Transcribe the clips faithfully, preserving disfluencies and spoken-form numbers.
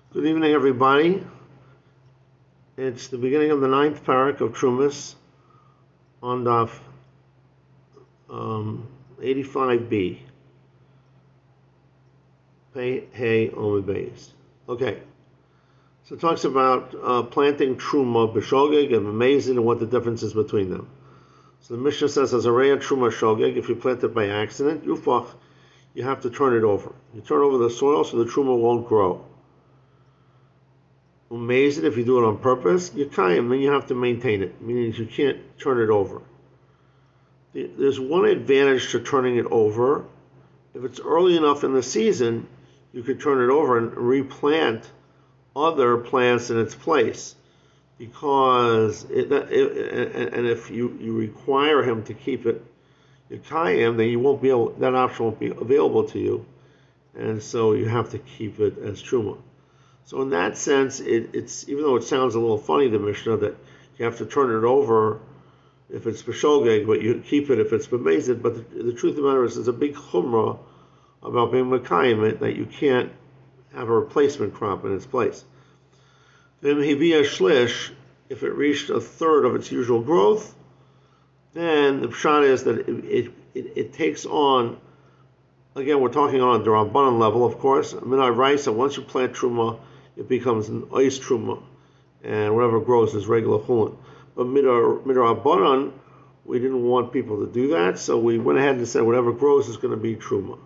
Good evening, everybody. It's the beginning of the ninth parak of Trumas on Daf um, eighty-five b. Pei Hey Omid Beis. Okay, so it talks about uh, planting Truma b'shogeg and Mamezid and what the difference is between them. So the Mishnah says, as a Reya Truma shogeg, if you plant it by accident, Yufach, you have to turn it over. You turn over the soil so the Truma won't grow. Amazing if you do it on purpose, you kayim, then you have to maintain it, meaning you can't turn it over. There's one advantage to turning it over. If it's early enough in the season, you could turn it over and replant other plants in its place. Because, it, it, and if you, you require him to keep it kayim, then you won't be able, that option won't be available to you. And so you have to keep it as truma. So in that sense, it, it's even though it sounds a little funny, the Mishnah, that you have to turn it over if it's b'shogeg, but you keep it if it's b'mezid. But the, the truth of the matter is, there's a big chumrah about being mekayim, that you can't have a replacement crop in its place. Then hivia shlish, if it reached a third of its usual growth, then the pshat is that it, it, it, it takes on, again, we're talking on a D'Rabbanan level, of course. Minai Raisa, once you plant truma, it becomes an ois truma, and whatever grows is regular chulin. But midrabanan, we didn't want people to do that, so we went ahead and said whatever grows is going to be truma.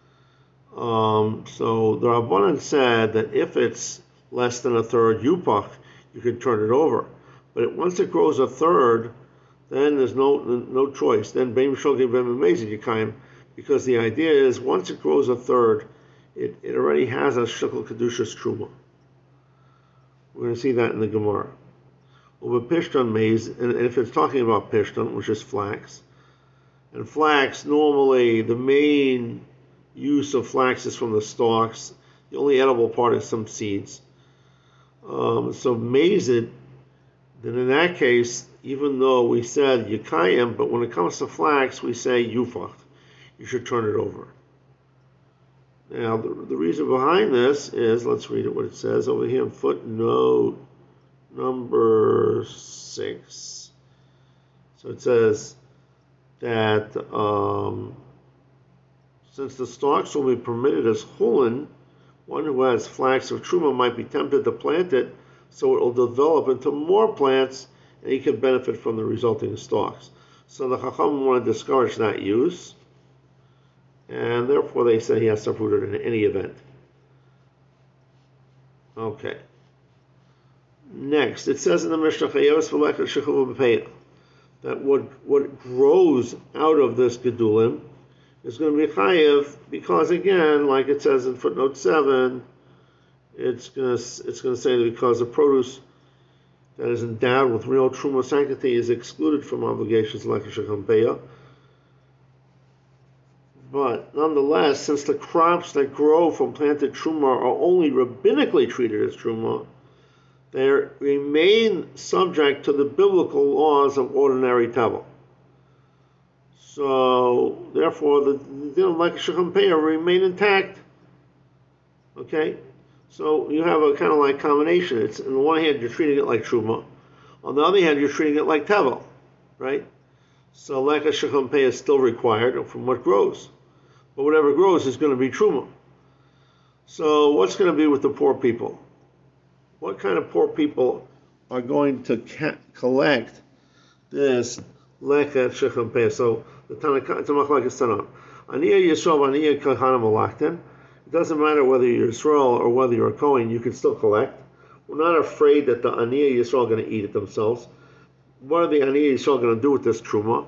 Um, so the Rabbanan said that if it's less than a third yupach, you can turn it over. But it, once it grows a third, then there's no no choice. Then beim shogeg beim amazing yikayim, because the idea is once it grows a third, it, it already has a shekel kedushas truma. We're going to see that in the Gemara. Well, with pishton maize, and if it's talking about pishton, which is flax, and flax, normally the main use of flax is from the stalks. The only edible part is some seeds. Um, so maize, then in that case, even though we said yikayim, but when it comes to flax, we say yufach. You should turn it over. Now, the, the reason behind this is, let's read it what it says over here in footnote number six. So it says that um, since the stalks will be permitted as chulin, one who has flax of truma might be tempted to plant it, so it will develop into more plants, and he can benefit from the resulting stalks. So the Chacham want to discourage that use, and therefore they say he has to uproot it in any event. Okay. Next, it says in the Mishnah that what what grows out of this gedulim is going to be chayev, because again, like it says in footnote seven, it's going to it's going to say that because the produce that is endowed with real truma sanctity is excluded from obligations like a shechampeya. But nonetheless, since the crops that grow from planted truma are only rabbinically treated as truma, they remain subject to the biblical laws of ordinary tevel. So, therefore, the din like shechampeya remain intact. Okay? So, you have a kind of like combination. It's, on the one hand, you're treating it like truma. On the other hand, you're treating it like tevel. Right? So, like a shechampeya is still required from what grows. But whatever grows is going to be truma. So what's going to be with the poor people? What kind of poor people are going to ca- collect this lechet shechampeya? So the Tanakh, it's a machlokes Tanakh. Aniyah Yisrael, Aniyah Kohanim Malachtin. It doesn't matter whether you're Yisrael or whether you're a Kohen, you can still collect. We're not afraid that the Aniyah Yisrael are going to eat it themselves. What are the Aniyah Yisrael going to do with this truma?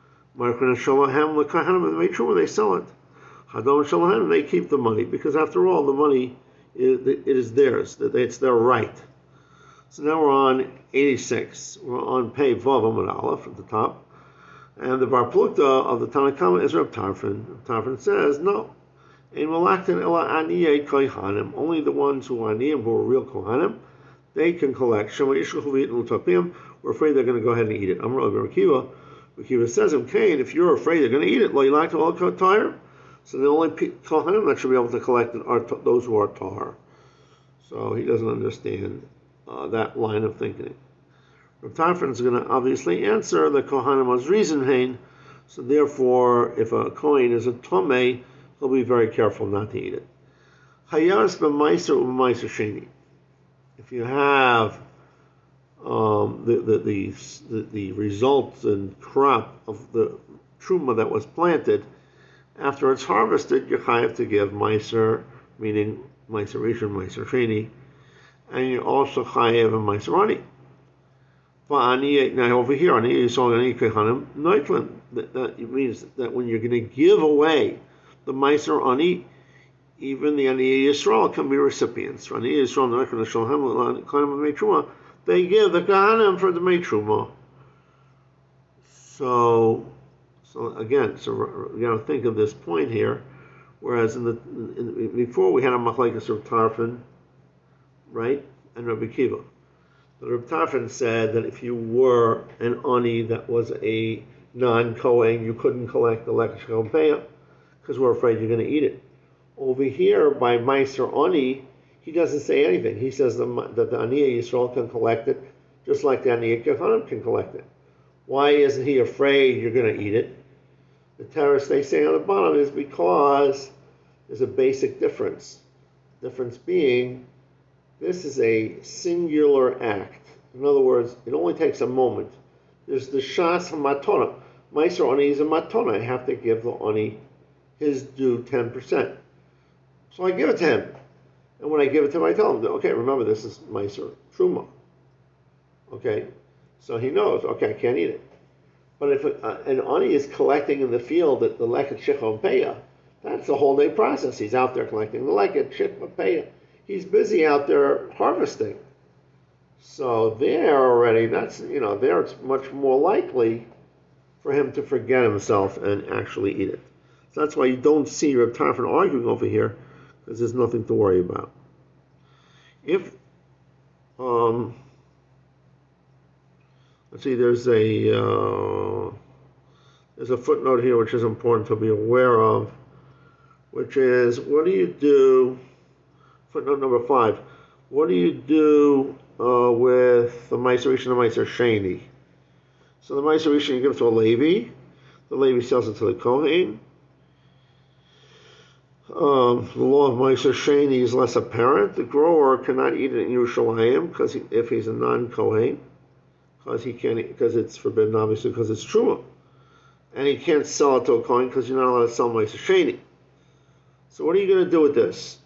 They sell it. Hadom Shalom, they keep the money, because after all, the money is, it is theirs. It's their right. So now we're on eighty-six. We're on Pei Vav Amud Aleph at the top. And the Bar Plukta of the Tanakhama is Reb Tarfon. Reb Tarfon says, no. In Malaktan Ela Aniyeh Kohanim, only the ones who are Aniyim, who are real Kohanim, they can collect. Shema Yishkuchuvit and Utapim, we're afraid they're going to go ahead and eat it. Amr Rabbi Akiva, Akiva says, okay, if you're afraid they're going to eat it, lo yilakta ol kotayr. So the only Kohanim that should be able to collect it are t- those who are Tahar. So he doesn't understand uh, that line of thinking. Rav Tarfon is going to obviously answer the Kohanim was reason hein. So therefore, if a Kohen is a Tomei, he'll be very careful not to eat it. Hayas b'maiser u'b'maiser sheni. If you have um, the, the, the, the, the results and crop of the truma that was planted, after it's harvested, you have to give maiser, meaning maiser rishon, maiser sheni, and you also chayev a maiser ani. Now over here, ani you saw ani kehanim noitlin. That means that when you're going to give away the maiser ani, even the ani Yisrael can be recipients. Ani Yisrael noitlin shalhem kahanim meitruma. They give the kahanim for the meitruma. So. So again, so you got to think of this point here. Whereas in the, in the before we had a machlekes of Tarfon, right, and Rabbi Kiva. But Rabbi Tarfon said that if you were an ani that was a non-kohen, you couldn't collect the lekach chopeya because we're afraid you're going to eat it. Over here by Meiser ani, he doesn't say anything. He says the, that the ani Yisrael can collect it, just like the ani Kehanim can collect it. Why isn't he afraid you're going to eat it? The terrorists they say on the bottom is because there's a basic difference. Difference being, this is a singular act. In other words, it only takes a moment. There's the shas matona. Meiser ani is a matona. I have to give the ani his due ten percent. So I give it to him. And when I give it to him, I tell him, okay, remember this is meiser truma. Okay? So he knows, okay, I can't eat it. But if uh, an ani is collecting in the field at the leket shechon peya, that's a whole day process. He's out there collecting the leket shechon peya. He's busy out there harvesting. So there already, that's, you know, there it's much more likely for him to forget himself and actually eat it. So that's why you don't see Reb Tarfon arguing over here, because there's nothing to worry about. If, um, let's see, there's a uh, there's a footnote here which is important to be aware of, which is, what do you do, footnote number five, what do you do uh, with the Meiser Rishon and Meiser Sheni? So the Meiser Rishon you give to a Levi, the Levi sells it to the Kohen. Um, the law of Meiser Sheni is less apparent. The grower cannot eat it in Yerushalayim because he, if he's a non-Kohen, because he can't, because it's forbidden, obviously, because it's truma, and he can't sell it to a Kohen because you're not allowed to sell Meiser Sheni. So what are you going to do with this?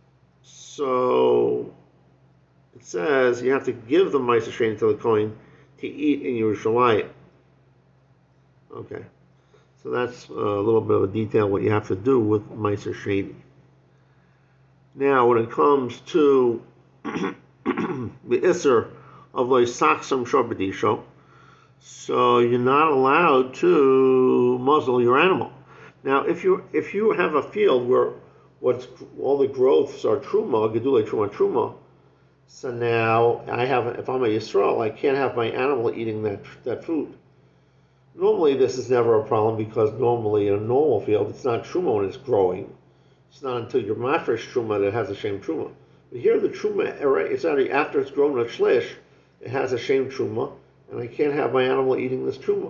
So it says you have to give the Meiser Sheni to the Kohen to eat in Yerushalayim. Okay. So that's a little bit of a detail what you have to do with Meiser Sheni. Now, when it comes to the Isser of Loisaksam Shobadisho, so you're not allowed to muzzle your animal. Now, if you if you have a field where what's all the growths are truma, gedulei truma truma, so now I have if I'm a Yisrael, I can't have my animal eating that that food. Normally, this is never a problem because normally in a normal field, it's not truma when it's growing. It's not until you're mafresh truma that it has a shame truma. But here, the truma, it's already after it's grown a shlish, it has a shame truma, and I can't have my animal eating this truma.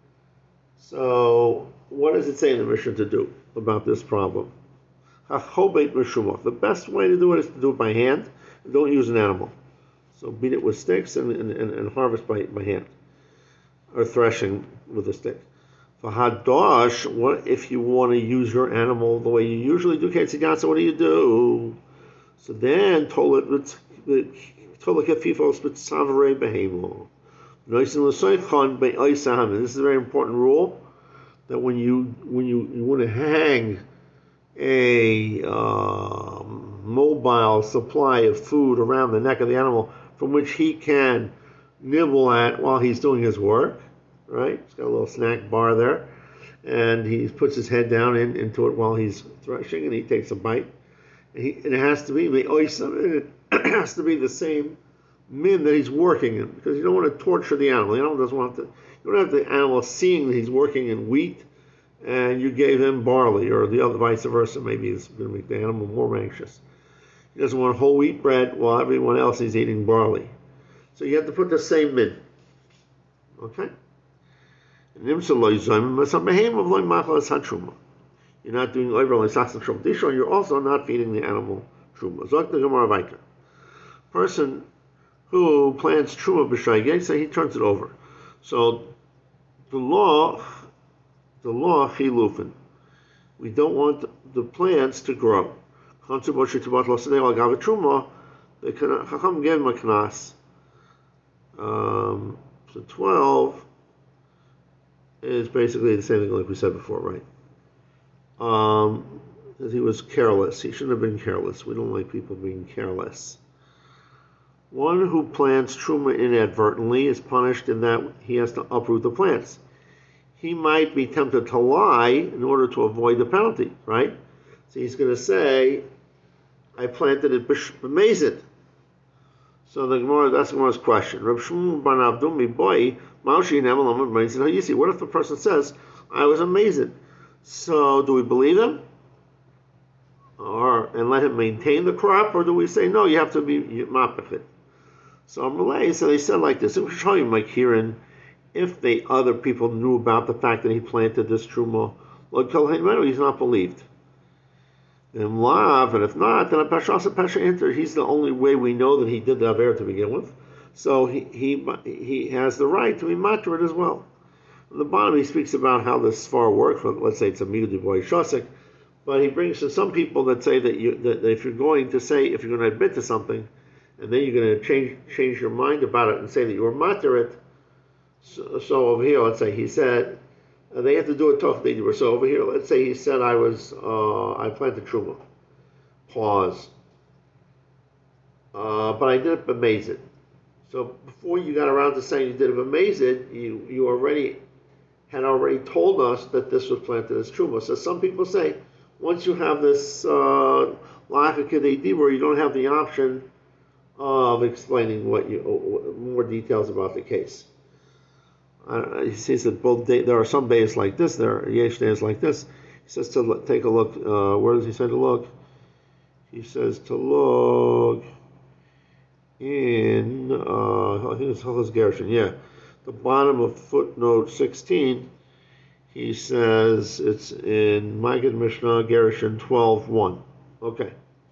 So, what does it say in the Mishnah to do about this problem? Hachobeit meshumah. The best way to do it is to do it by hand. And don't use an animal. So beat it with sticks and, and, and harvest by, by hand. Or threshing with a stick. For hadosh, what if you want to use your animal the way you usually do? So what do you do? So then told it with told it kefifos with savare behemo. This is a very important rule that when you when you, you want to hang a uh, mobile supply of food around the neck of the animal from which he can nibble at while he's doing his work, right? He's got a little snack bar there, and he puts his head down in, into it while he's threshing, and he takes a bite. And, he, and it has to be it has to be the same min that he's working in, because you don't want to torture the animal. The animal doesn't want to. You don't have the animal seeing that he's working in wheat, and you gave him barley, or the other vice versa. Maybe it's going to make the animal more anxious. He doesn't want whole wheat bread while everyone else is eating barley. So you have to put the same min. Okay? You're not doing overall saxon truma. You're also not feeding the animal truma. Zok the Gemara Vayka. Person who plants truma b'shaygeg, so he turns it over. So the law, the law chilufin. We don't want the plants to grow. The Chacham gave him a knas. Um, so twelve is basically the same thing like we said before, right? Um, that he was careless. He shouldn't have been careless. We don't like people being careless. One who plants truma inadvertently is punished in that he has to uproot the plants. He might be tempted to lie in order to avoid the penalty, right? So he's going to say, I planted it b'mezid. So the Gemara, that's the Gemara's question. Reb Shmuel bar Abdumi boy, Maushi Nemelam b'mezid hayisi. What if the person says, I was amazed? So do we believe him? Or and let him maintain the crop, or do we say no? You have to be mapachit. So Malay, so they said like this. It was showing like Kieran, if the other people knew about the fact that he planted this truma, he's not believed. Then lav, and if not, then a pasha pasha enter. He's the only way we know that he did the aver to begin with. So he he he has the right to be matter it as well. On the bottom, he speaks about how this far works. Let's say it's a migud boy shosik, but he brings to some people that say that you that if you're going to say if you're going to admit to something, and then you're going to change change your mind about it and say that you were matter it. So, so over here, let's say he said uh, they have to do a tough thing. So over here, let's say he said I was uh, I planted truma. Pause. Uh, but I did it b'mezid. So before you got around to saying you did it b'mezid, you you already had already told us that this was planted as truma. So some people say once you have this la'achar kedei dibur, you don't have the option of explaining what you more details about the case. Uh, he says that both day, there are some days like this, there are yesh days like this. He says to look, take a look. Uh, where does he say to look? He says to look in. Uh, I think it's Hilchos Gershon. Yeah, the bottom of footnote sixteen. He says it's in Magid Mishnah Gershon twelve one. Okay.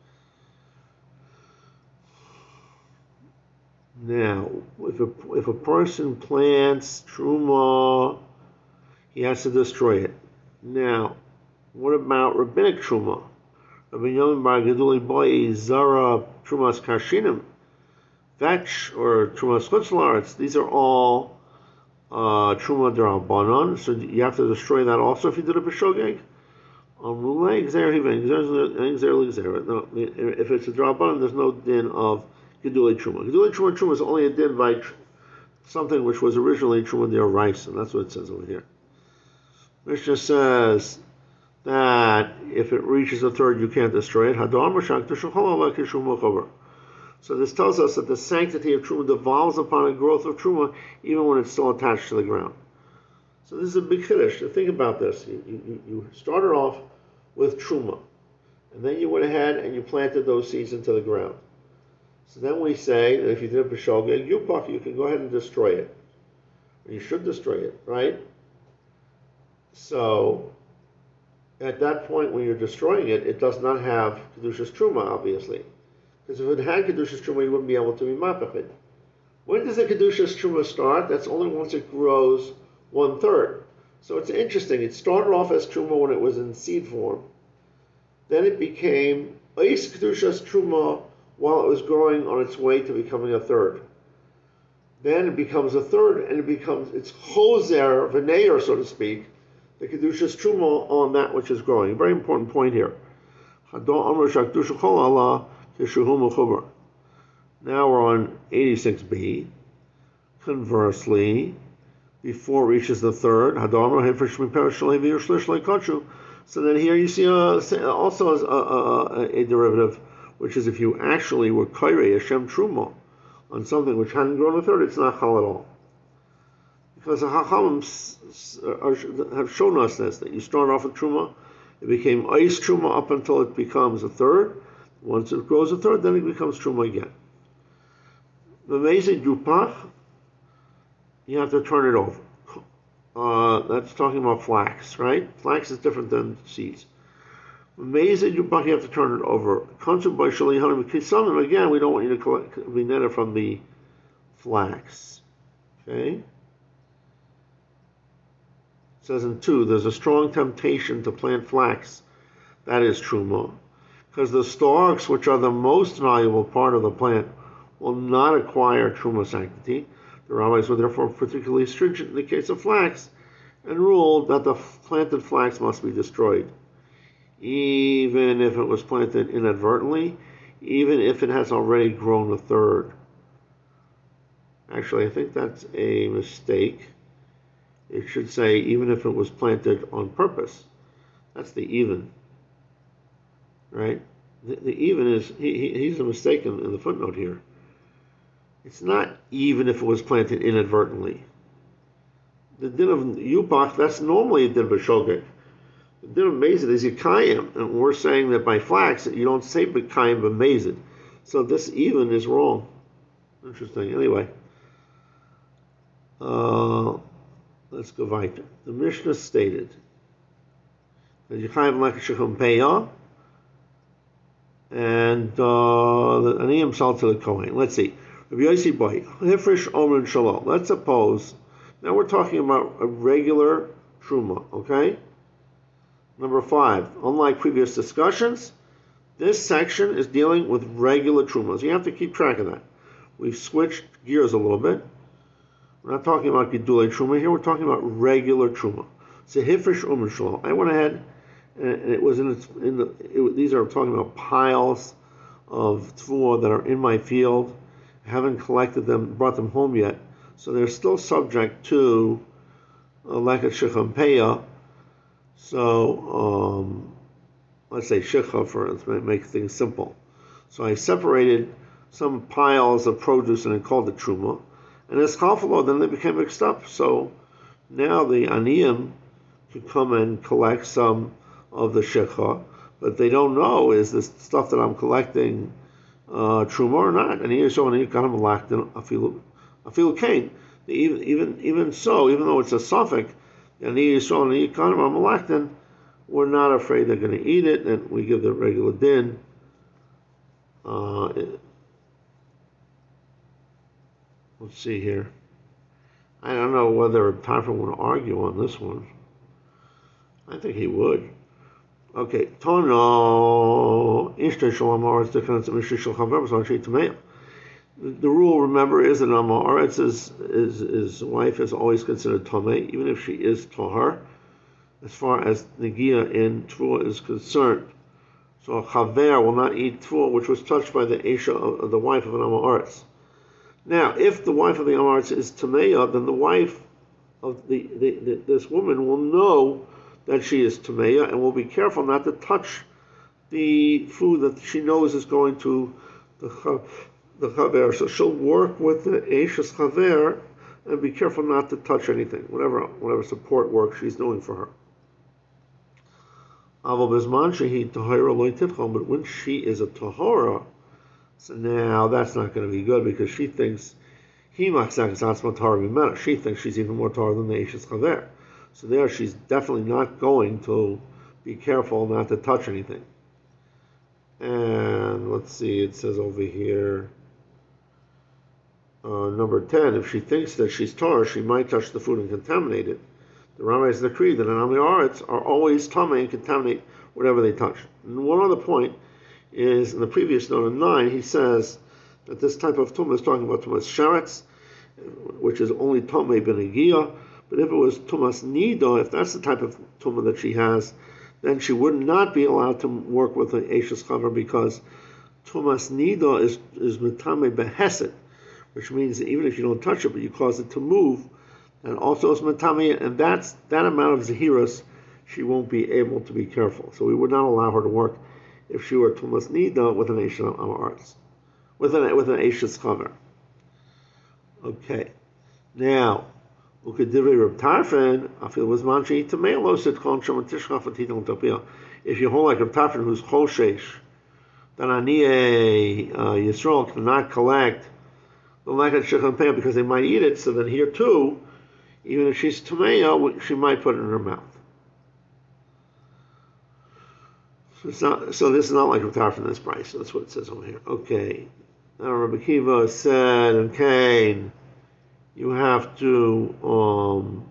Now, if a, if a person plants truma, he has to destroy it. Now, what about rabbinic truma? Rabbi Yomi bar Geduli boy zara trumas kashinim, vetch or trumas chutzlaretz. These are all uh, truma d'Rabbanan, so you have to destroy that also if you did a b'shogeg. If it's a d'Rabbanan, there's no din of Gedulei Truma. Gedulei Truma Truma is only a din by tr- something which was originally Truma d'Oraisa, and that's what it says over here. Mishnah says that if it reaches a third, you can't destroy it. So this tells us that the sanctity of Truma devolves upon a growth of Truma even when it's still attached to the ground. So this is a big chiddush. So think about this. You, you, you started off with Truma, and then you went ahead and you planted those seeds into the ground. So then we say that if you did a b'shogeg yupach, you can go ahead and destroy it. Or you should destroy it, right? So at that point when you're destroying it, it does not have kedushas truma, obviously. Because if it had kedushas truma, you wouldn't be able to be mapachid. When does the kedushas truma start? That's only once it grows one third. So it's interesting. It started off as truma when it was in seed form. Then it became eis kedushas truma while it was growing on its way to becoming a third. Then it becomes a third, and it becomes, it's choser, v'neir, so to speak, the kedushas truma on that which is growing. A very important point here. Now we're on eighty-six b. Conversely, before it reaches the third, so then here you see a, also a, a, a derivative, which is if you actually were kairei Hashem truma on something which hadn't grown a third, it's not chal at all. Because the Chachamim have shown us this, that you start off with truma, it became ice truma up until it becomes a third, Once it grows a third, then it becomes truma again. Memezid yupach, you have to turn it over. Uh, that's talking about flax, right? Flax is different than seeds. Memezid yupach, you have to turn it over. Consum by shalihanim kisamim, again, we don't want you to collect vineta from the flax. Okay? It says in two, there's a strong temptation to plant flax. That is truma. Because the stalks, which are the most valuable part of the plant, will not acquire truma sanctity. The rabbis were therefore particularly stringent in the case of flax and ruled that the planted flax must be destroyed, even if it was planted inadvertently, even if it has already grown a third. Actually, I think that's a mistake. It should say even if it was planted on purpose. That's the even. Right? The, the even is, he, he, he's a mistake in, in the footnote here. It's not even if it was planted inadvertently. The din of yupach, that's normally a din b'shogeg. The din of mezid is yikayim, and we're saying that by flax, you don't say b'kayim b'mezid. So this even is wrong. Interesting. Anyway, uh, let's go weiter. The Mishnah stated that yikayim like shechum peyah, and uh, the aniyim sal to the kohen. Let's see. Let's suppose, now we're talking about a regular truma, okay? Number five, unlike previous discussions, this section is dealing with regular trumas. You have to keep track of that. We've switched gears a little bit. We're not talking about gedulei truma here, we're talking about regular truma. So hifrish umin shalom. I went ahead, and it was in, its, in the, it, these are talking about piles of tfuah that are in my field. I haven't collected them, brought them home yet, so they're still subject to leket shecham peya. So um, let's say shecha for let's make things simple. So I separated some piles of produce and I called it truma, and as chalfalo, then they became mixed up. So now the aniyim can come and collect some of the shecha, but they don't know is this stuff that I'm collecting Uh, truma or not, and here so and you got him lacked in a feel a feel cane. Even even even so, even though it's a suffix, and here so and you got him a malaktin, we're not afraid they're going to eat it, and we give the regular din. Uh, let's see here. I don't know whether Tarfa would argue on this one. I think he would. Okay, Tono, the rule, remember, is that Amaret's his, his wife is always considered Tomei, even if she is Tohar, as far as Negia in Tvua is concerned. So a Chaver will not eat Tvua, which was touched by the Esha of the wife of an Amaretz. Now, if the wife of the Amaretz is Tameya, then the wife of the, the, the this woman will know that she is Tameya and will be careful not to touch the food that she knows is going to the the Chaver. So she'll work with the Eishes Chaver and be careful not to touch anything, whatever whatever support work she's doing for her. But when she is a Tahora, so now that's not going to be good because she thinks he she thinks she's even more Tahor than the Eishes Chaver. So there, she's definitely not going to be careful not to touch anything. And let's see, it says over here, uh, number ten, if she thinks that she's tar, she might touch the food and contaminate it. The rabbis decree that an Amiaretz are always tummy and contaminate whatever they touch. And one other point is, in the previous note in nine, he says that this type of tumah is talking about tumas sheretz, which is only tumah benegia. But if it was tumas nido, if that's the type of tumah that she has, then she would not be allowed to work with an Eishes Chaver because tumas nido is is metame beheset, which means that even if you don't touch it, but you cause it to move, and also it's metame, and that's that amount of zahiras, she won't be able to be careful. So we would not allow her to work if she were tumas nido with an Eishes Amaretz, with an with an Eishes Chaver. Okay, now. If you hold like Reb Tarfon, who's choshesh that Aniye uh, Yisrael cannot collect the Lechet Shechem Peah because they might eat it, so then here too, even if she's Tameya, she might put it in her mouth. So, it's not, so this is not like Rav from this price. So that's what it says over here. Okay. Now Rabbi Kiva said, okay, you have to um,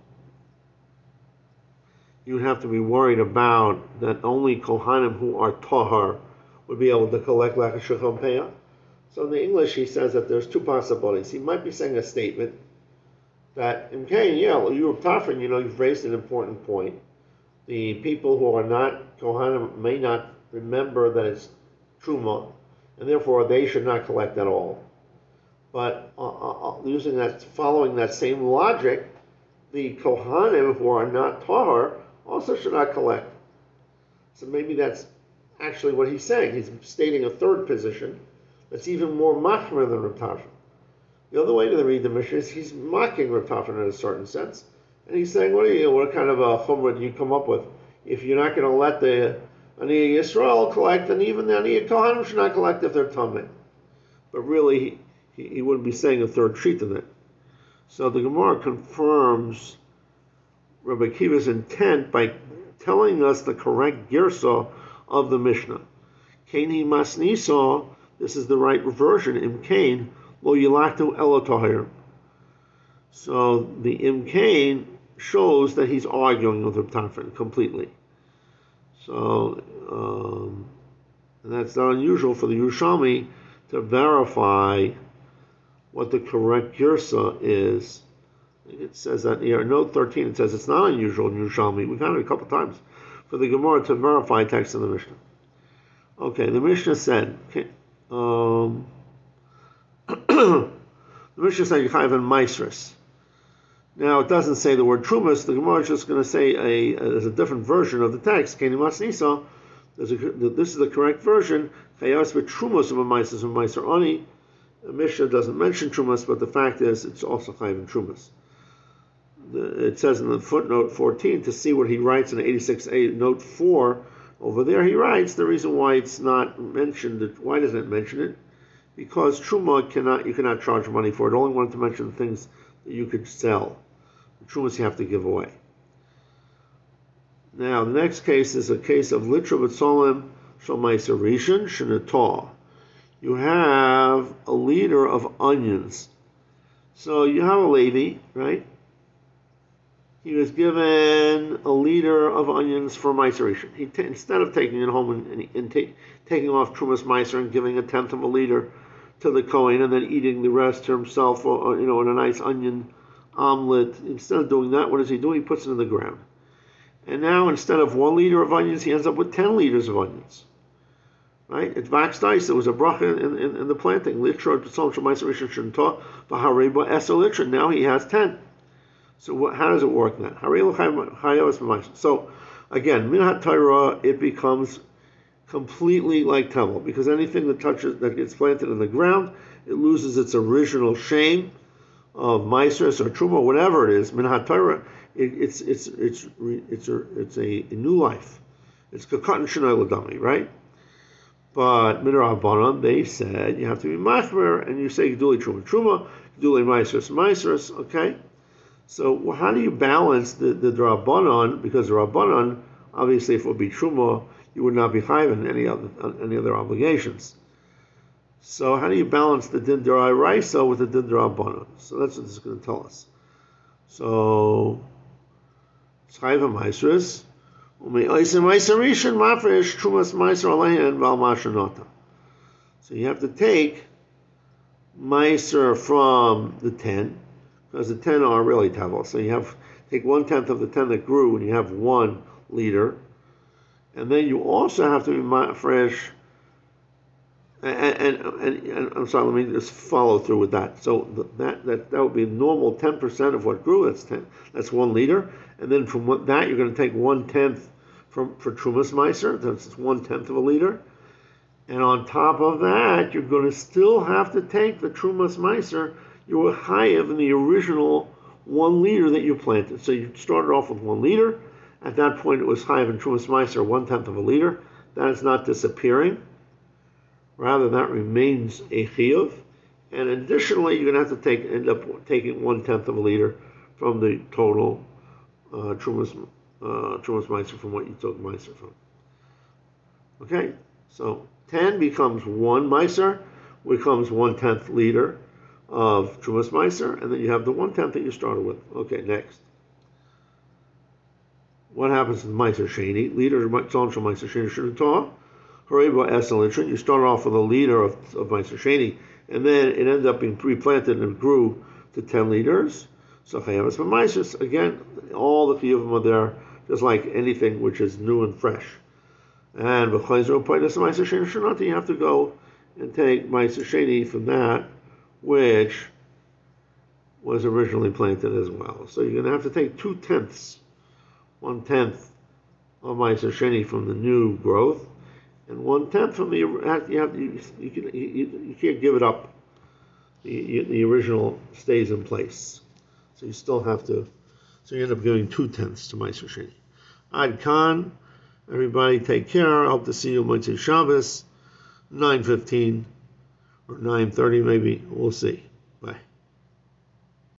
you have to be worried about that only Kohanim who are Tahar would be able to collect Lechet Shechem Peah. So in the English, he says that there's two possibilities. He might be saying a statement that, okay, yeah, you Rav Tarfon, you know, you've raised an important point. The people who are not Kohanim may not remember that it's Truma, and therefore they should not collect at all. But uh, uh, using that, following that same logic, the Kohanim who are not Tahar also should not collect. So maybe that's actually what he's saying. He's stating a third position that's even more machmer than Rav Tarfon. The other way to read the Mishnah is he's mocking Rav Tarfon in a certain sense, and he's saying, "What are you? What kind of a chumrah do you come up with? If you're not going to let the Aniyah Yisrael collect, then even the Aniyah Kohanim should not collect if they're tamei." But really, he, he wouldn't be saying a third sheet in it. So the Gemara confirms Rabbi Akiva's intent by telling us the correct girsa of the Mishnah. Keni masnisa. This is the right version. Im kain lo yilaktu elo tahir. So the im kain shows that he's arguing with Rav Tarfon completely. So um, and that's not unusual for the Yerushalmi to verify what the correct girsa is. It says that here, note thirteen, it says it's not unusual in Yerushalmi. We've had it a couple times for the Gemara to verify text in the Mishnah. Okay, the Mishnah said, okay, um, the Mishnah said Yechayev and Maisris. Now it doesn't say the word Trumas. The Gemara is just going to say a, a there's a different version of the text. Keni Masnisa. This is the correct version. Chayavas with Trumas of a Maisris and Maiser Ani. The Mishnah doesn't mention Trumas, but the fact is it's also Chayev and Trumas. The, it says in the footnote fourteen to see what he writes in eighty-six A note four. Over there he writes the reason why it's not mentioned. Why doesn't it mention it? Because Truma cannot you cannot charge money for it. Only wanted to mention the things that you could sell. The Trumas you have to give away. Now the next case is a case of Litra B'Tzolim Shalmaiser Rishon Shenatah. You have a liter of onions. So you have a Levi, right? He was given a liter of onions for Meiser Rishon. He t- instead of taking it home and, and, and ta- taking off Trumas Meiser and giving a tenth of a liter to the Kohen and then eating the rest to himself, or, or you know, in a nice onion omelet. Instead of doing that, what does he do? He puts it in the ground. And now instead of one liter of onions, he ends up with ten liters of onions. Right? It waxed ice. There was a bracha in, in, in the planting. Litra B'Tzolim Shalmaiser Rishon Shenatah V'hareba Eser Litra. Now he has ten. So what, how does it work then? So again, Minhat Torah, it becomes completely like Tevel, because anything that touches, that gets planted in the ground, it loses its original shame of Maisris or Truma, whatever it is. Minhat Torah, it, it's it's it's it's a, it's a, a new life. It's Kakatan Shenai Ladami, right? But Midrabanan, they said you have to be Machmer, and you say Geduli Truma Truma, Geduli Maisris Maisris, okay? So how do you balance the, the Rabbanon? Because the Rabbanon, obviously, if it would be Truma, you would not be Chayiv in any other any other obligations. So how do you balance the Din D'Oraisa with the Din Rabbanon? So that's what this is going to tell us. So it's Chayiv Maisris, Ume'oisem Maiser Rishon Mafresh Trumas Maiser Alein Val Mashanota. So you have to take Maiser from the ten. Because the ten are really tevel. So you have take one tenth of the ten that grew, and you have one liter, and then you also have to be fresh. And, and, and, and I'm sorry, let me just follow through with that. So the, that that that would be normal ten percent of what grew. That's ten. That's one liter, and then from what, that you're going to take one tenth from for Trumas Meiser. That's one tenth of a liter, and on top of that, you're going to still have to take the Trumas Meiser. You were chayev in the original one liter that you planted. So you started off with one liter. At that point, it was chayev in Trumas Meiser, one tenth of a liter. That is not disappearing, Rather, that remains a chiyuv. And additionally, you're going to have to take end up taking one tenth of a liter from the total uh, trumas uh, trumas meiser from what you took meiser from. Okay, so ten becomes one meiser, becomes one tenth liter of trumas meiser, and then you have the one tenth that you started with. Okay, next. What happens to the meiser sheni? Liter tzon shel meiser sheni shenitor. Hareba esel. You start off with a liter of, of meiser sheni, and then it ended up being replanted and grew to ten liters. So chayavas b'meiser. Again, all the few of them are there, just like anything which is new and fresh. And b'chayzer paidas meiser sheni shenata. You have to go and take meiser sheni from that which was originally planted as well. So you're going to have to take two tenths. One tenth of meiser sheni from the new growth, and one tenth from the you have you you, can, you, you can't give it up. The, the original stays in place, so you still have to. So you end up giving two tenths to meiser sheni. Ad kan, everybody take care. I hope to see you Motzei Shabbos, nine fifteen or nine thirty maybe. We'll see. Bye.